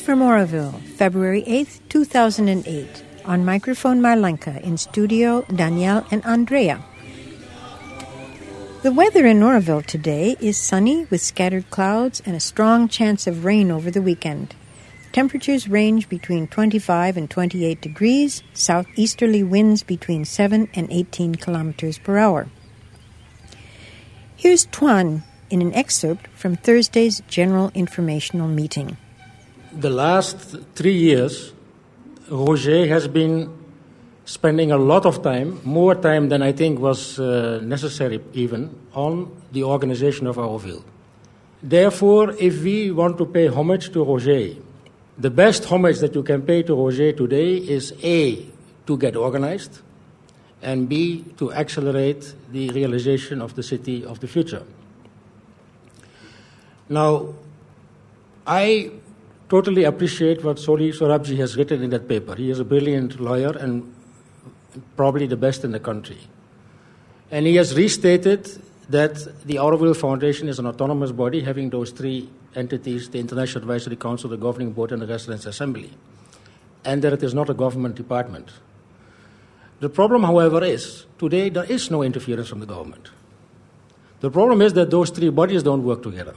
from Oroville, February 8th, 2008. On microphone Marlenka, in studio Danielle and Andrea. The weather in Oroville today is sunny with scattered clouds and a strong chance of rain over the weekend. Temperatures range between 25 and 28 degrees, southeasterly winds between 7 and 18 kilometers per hour. Here's Tuan in an excerpt from Thursday's General Informational Meeting. The last 3 years, Roger has been spending a lot of time, more time than I think was necessary even, on the organization of Oroville. Therefore, if we want to pay homage to Roger, the best homage that you can pay to Roger today is A, to get organized, and B, to accelerate the realization of the city of the future. Now, I totally appreciate what Soli Sorabji has written in that paper. He is a brilliant lawyer and probably the best in the country. And he has restated that the Oroville Foundation is an autonomous body having those three entities, the International Advisory Council, the Governing Board, and the Residence Assembly, and that it is not a government department. The problem, however, is today there is no interference from the government. The problem is that those three bodies don't work together.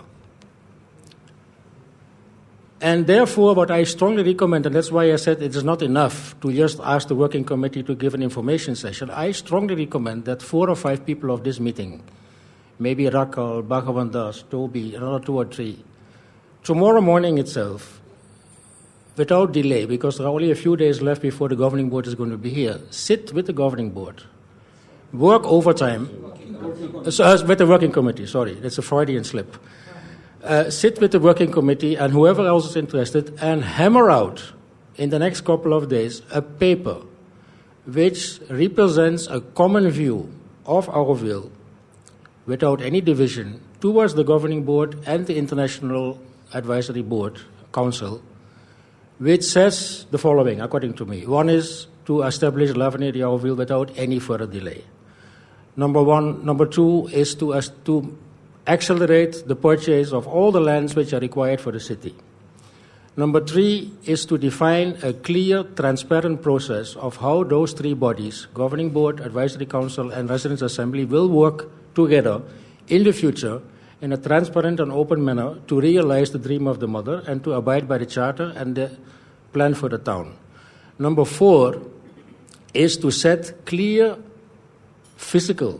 And therefore, what I strongly recommend, and that's why I said it is not enough to just ask the working committee to give an information session, I strongly recommend that 4 or 5 people of this meeting, maybe Rakal, Bhagavandas, Toby, another 2 or 3, tomorrow morning itself, without delay, because there are only a few days left before the governing board is going to be here, sit with the governing board, work overtime, with the working committee, sorry, that's a Freudian slip. Sit with the working committee and whoever else is interested and hammer out in the next couple of days a paper which represents a common view of Oroville without any division towards the governing board and the International Advisory Board Council, which says the following, according to me. One is to establish L'Avenir d'Oroville without any further delay. Number 1. Number 2 is to accelerate the purchase of all the lands which are required for the city. Number 3 is to define a clear, transparent process of how those three bodies, Governing Board, Advisory Council, and Residence Assembly, will work together in the future in a transparent and open manner to realize the dream of the mother and to abide by the charter and the plan for the town. Number 4 is to set clear physical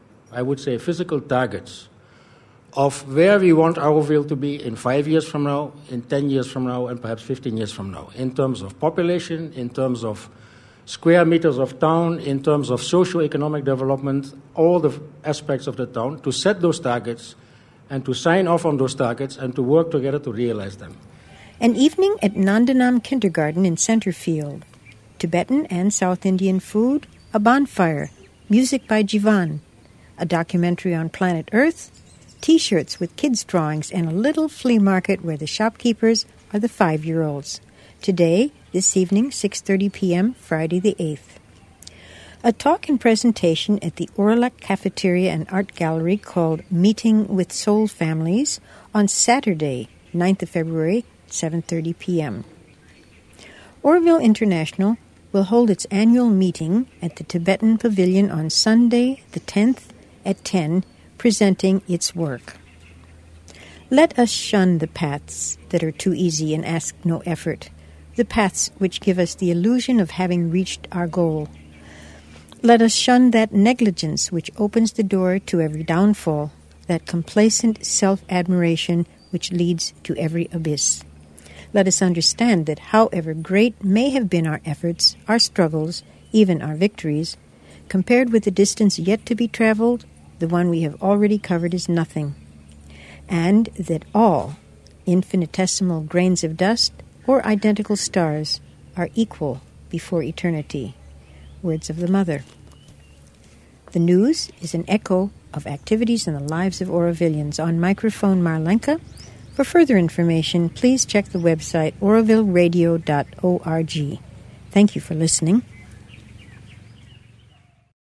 targets of where we want Oroville to be in 5 years from now, in 10 years from now, and perhaps 15 years from now, in terms of population, in terms of square meters of town, in terms of socio-economic development, all the aspects of the town, to set those targets and to sign off on those targets and to work together to realize them. An evening at Nandanam Kindergarten in Centerfield. Tibetan and South Indian food, a bonfire, music by Jivan, a documentary on planet Earth, T-shirts with kids' drawings, and a little flea market where the shopkeepers are the 5-year-olds. Today, this evening, 6:30 p.m., Friday the 8th. A talk and presentation at the Oralak Cafeteria and Art Gallery called Meeting with Soul Families on Saturday, 9th of February, 7:30 p.m. Oroville International will hold its annual meeting at the Tibetan Pavilion on Sunday, the 10th, at 10, presenting its work. Let us shun the paths that are too easy and ask no effort, the paths which give us the illusion of having reached our goal. Let us shun that negligence which opens the door to every downfall, that complacent self-admiration which leads to every abyss. Let us understand that however great may have been our efforts, our struggles, even our victories, compared with the distance yet to be traveled, the one we have already covered is nothing, and that all infinitesimal grains of dust or identical stars are equal before eternity. Words of the Mother. The news is an echo of activities in the lives of Orovillians. On microphone Marlenka. For further information, please check the website orovilleradio.org. Thank you for listening.